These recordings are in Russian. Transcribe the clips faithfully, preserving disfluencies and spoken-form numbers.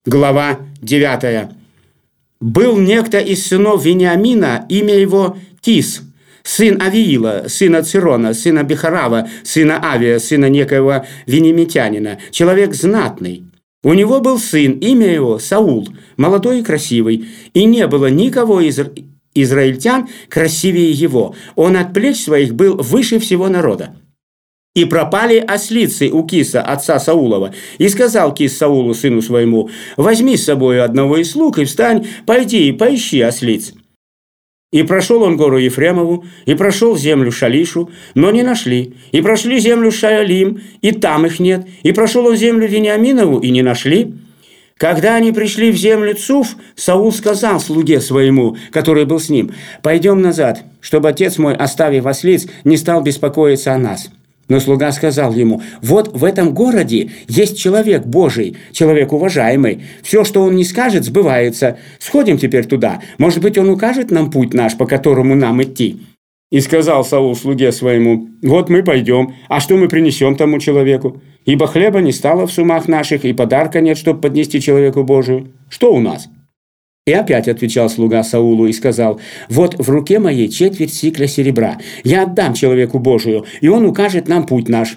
Глава девятая. «Был некто из сынов Вениамина, имя его Кис, сын Авиила, сына Цирона, сына Бехарава, сына Авия, сына некоего вениамитянина, человек знатный. У него был сын, имя его Саул, молодой и красивый, и не было никого из израильтян красивее его. Он от плеч своих был выше всего народа. И пропали ослицы у Киса, отца Саулова. И сказал Кис Саулу, сыну своему: возьми с собой одного из слуг и встань, пойди и поищи ослиц. И прошел он гору Ефремову, и прошел землю Шалишу, но не нашли. И прошли землю Шаалим, и там их нет. И прошел он землю Вениаминову, и не нашли. Когда они пришли в землю Цуф, Саул сказал слуге своему, который был с ним: пойдем назад, чтобы отец мой, оставив ослиц, не стал беспокоиться о нас. Но слуга сказал ему: вот в этом городе есть человек Божий, человек уважаемый. Все, что он не скажет, сбывается. Сходим теперь туда. Может быть, он укажет нам путь наш, по которому нам идти. И сказал Саул слуге своему: вот мы пойдем, а что мы принесем тому человеку? Ибо хлеба не стало в сумах наших, и подарка нет, чтобы поднести человеку Божию. Что у нас? И опять отвечал слуга Саулу и сказал: вот в руке моей четверть сикля серебра. Я отдам человеку Божию, и он укажет нам путь наш.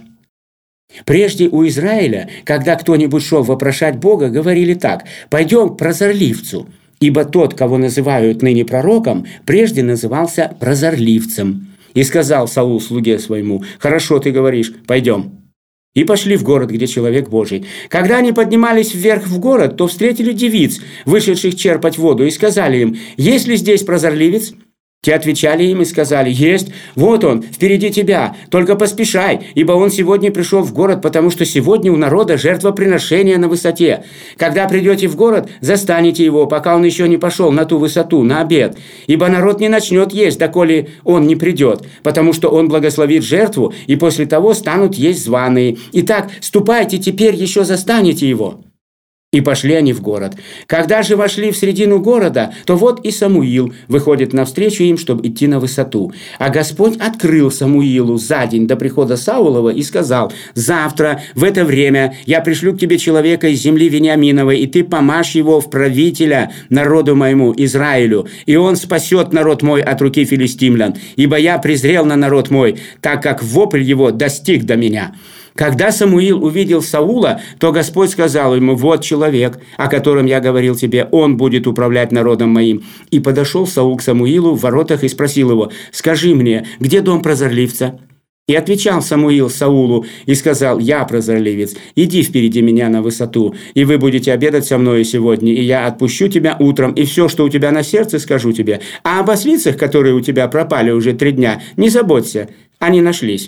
Прежде у Израиля, когда кто-нибудь шел вопрошать Бога, говорили так: пойдем к прозорливцу. Ибо тот, кого называют ныне пророком, прежде назывался прозорливцем. И сказал Саул слуге своему: хорошо ты говоришь, пойдем. И пошли в город, где человек Божий. Когда они поднимались вверх в город, то встретили девиц, вышедших черпать воду, и сказали им: есть ли здесь прозорливец? Те отвечали им и сказали: есть, вот он, впереди тебя, только поспешай, ибо он сегодня пришел в город, потому что сегодня у народа жертвоприношение на высоте. Когда придете в город, застанете его, пока он еще не пошел на ту высоту, на обед, ибо народ не начнет есть, доколе он не придет, потому что он благословит жертву, и после того станут есть званые. Итак, ступайте, теперь еще застанете его». И пошли они в город. Когда же вошли в середину города, то вот и Самуил выходит навстречу им, чтобы идти на высоту. А Господь открыл Самуилу за день до прихода Саулова и сказал: завтра в это время я пришлю к тебе человека из земли Вениаминовой, и ты помажь его в правителя народу моему Израилю, и он спасет народ мой от руки филистимлян, ибо я презрел на народ мой, так как вопль его достиг до меня». Когда Самуил увидел Саула, то Господь сказал ему: вот человек, о котором я говорил тебе, он будет управлять народом моим. И подошел Саул к Самуилу в воротах и спросил его: скажи мне, где дом прозорливца? И отвечал Самуил Саулу и сказал: я прозорливец, иди впереди меня на высоту, и вы будете обедать со мною сегодня, и я отпущу тебя утром, и все, что у тебя на сердце, скажу тебе. А об ослицах, которые у тебя пропали уже три дня, не заботься, они нашлись.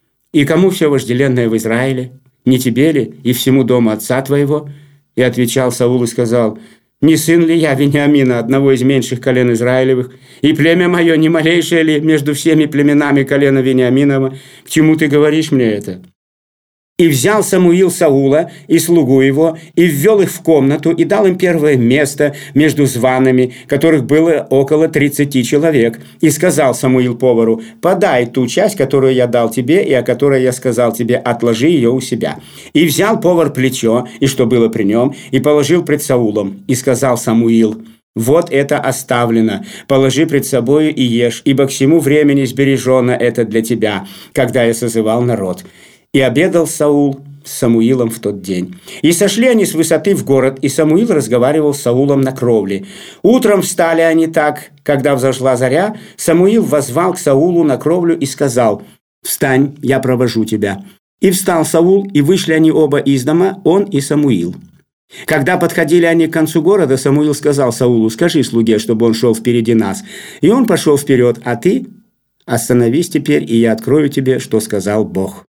И кому все вожделенное в Израиле? Не тебе ли и всему дому отца твоего? И отвечал Саул и сказал: не сын ли я Вениамина, одного из меньших колен Израилевых? И племя мое не малейшее ли между всеми племенами колена Вениаминова? К чему ты говоришь мне это? И взял Самуил Саула и слугу его, и ввел их в комнату, и дал им первое место между зваными, которых было около тридцати человек. И сказал Самуил повару: подай ту часть, которую я дал тебе, и о которой я сказал тебе, отложи ее у себя. И взял повар плечо, и что было при нем, и положил пред Саулом. И сказал Самуил: вот это оставлено, положи пред собою и ешь, ибо к сему времени сбережено это для тебя, когда я созывал народ. И обедал Саул с Самуилом в тот день. И сошли они с высоты в город, и Самуил разговаривал с Саулом на кровле. Утром встали они так, когда взошла заря, Самуил воззвал к Саулу на кровлю и сказал: встань, я провожу тебя. И встал Саул, и вышли они оба из дома, он и Самуил. Когда подходили они к концу города, Самуил сказал Саулу: скажи слуге, чтобы он шел впереди нас. И он пошел вперед, а ты остановись теперь, и я открою тебе, что сказал Бог.